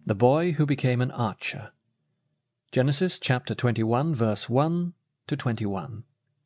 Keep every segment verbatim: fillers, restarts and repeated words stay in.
The boy who became an archer. Genesis chapter twenty-one, verse one to twenty-one.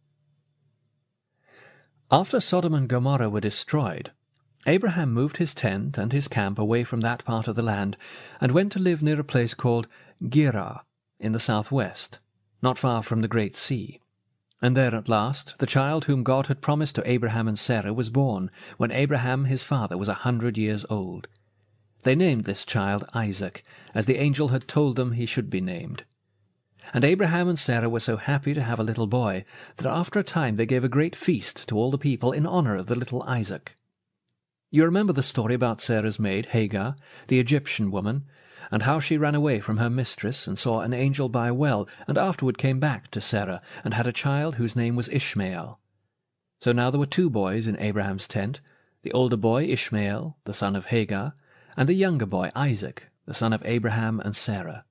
After Sodom and Gomorrah were destroyed, Abraham moved his tent and his camp away from that part of the land, and went to live near a place called Gerar, in the southwest, not far from the great sea. And there at last the child whom God had promised to Abraham and Sarah was born, when Abraham his father was a hundred years old. They named this child Isaac, as the angel had told them he should be named. And Abraham and Sarah were so happy to have a little boy, that after a time they gave a great feast to all the people in honor of the little Isaac. You remember the story about Sarah's maid, Hagar, the Egyptian woman, and how she ran away from her mistress and saw an angel by a well, and afterward came back to Sarah, and had a child whose name was Ishmael. So now there were two boys in Abraham's tent, the older boy Ishmael, the son of Hagar, and the younger boy Isaac, the son of Abraham and Sarah.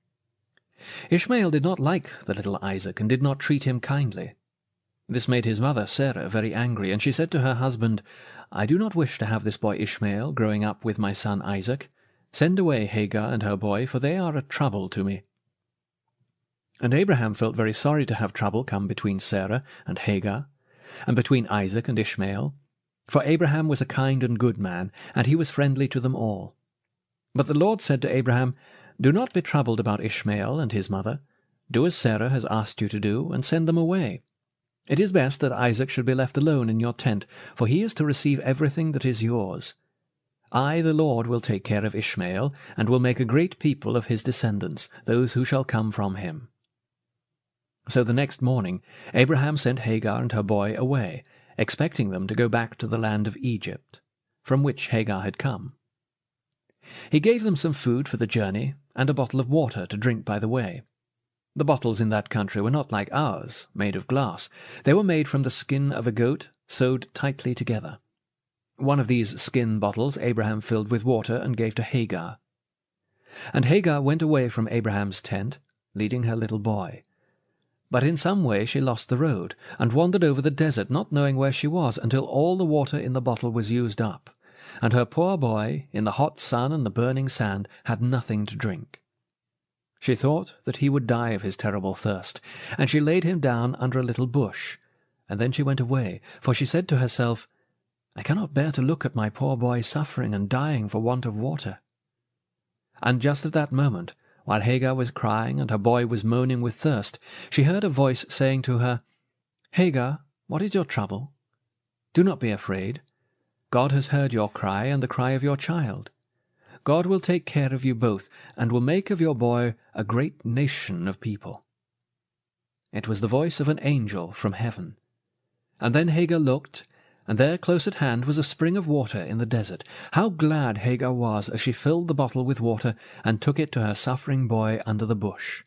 Ishmael did not like the little Isaac, and did not treat him kindly. This made his mother Sarah very angry, and she said to her husband, "I do not wish to have this boy Ishmael growing up with my son Isaac. Send away Hagar and her boy, for they are a trouble to me." And Abraham felt very sorry to have trouble come between Sarah and Hagar, and between Isaac and Ishmael, for Abraham was a kind and good man, and he was friendly to them all. But the Lord said to Abraham, "Do not be troubled about Ishmael and his mother. Do as Sarah has asked you to do, and send them away. It is best that Isaac should be left alone in your tent, for he is to receive everything that is yours. I, the Lord, will take care of Ishmael, and will make a great people of his descendants, those who shall come from him." So the next morning Abraham sent Hagar and her boy away, expecting them to go back to the land of Egypt, from which Hagar had come. He gave them some food for the journey, and a bottle of water to drink by the way. The bottles in that country were not like ours, made of glass. They were made from the skin of a goat, sewed tightly together. One of these skin bottles Abraham filled with water and gave to Hagar. And Hagar went away from Abraham's tent, leading her little boy. But in some way she lost the road, and wandered over the desert, not knowing where she was, until all the water in the bottle was used up, and her poor boy, in the hot sun and the burning sand, had nothing to drink. She thought that he would die of his terrible thirst, and she laid him down under a little bush, and then she went away, for she said to herself, "I cannot bear to look at my poor boy suffering and dying for want of water." And just at that moment, while Hagar was crying and her boy was moaning with thirst, she heard a voice saying to her, "Hagar, what is your trouble? Do not be afraid. God has heard your cry and the cry of your child. God will take care of you both, and will make of your boy a great nation of people." It was the voice of an angel from heaven. And then Hagar looked, and there close at hand was a spring of water in the desert. How glad Hagar was as she filled the bottle with water and took it to her suffering boy under the bush.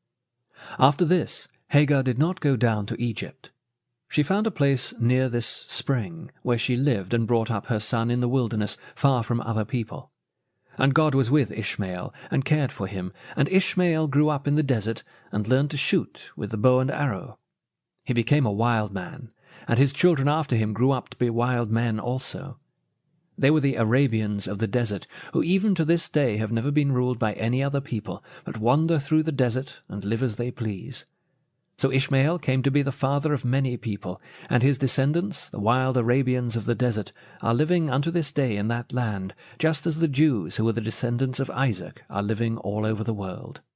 After this, Hagar did not go down to Egypt. She found a place near this spring, where she lived and brought up her son in the wilderness, far from other people. And God was with Ishmael, and cared for him, and Ishmael grew up in the desert, and learned to shoot with the bow and arrow. He became a wild man, and his children after him grew up to be wild men also. They were the Arabians of the desert, who even to this day have never been ruled by any other people, but wander through the desert and live as they please. So Ishmael came to be the father of many people, and his descendants, the wild Arabians of the desert, are living unto this day in that land, just as the Jews who were the descendants of Isaac are living all over the world.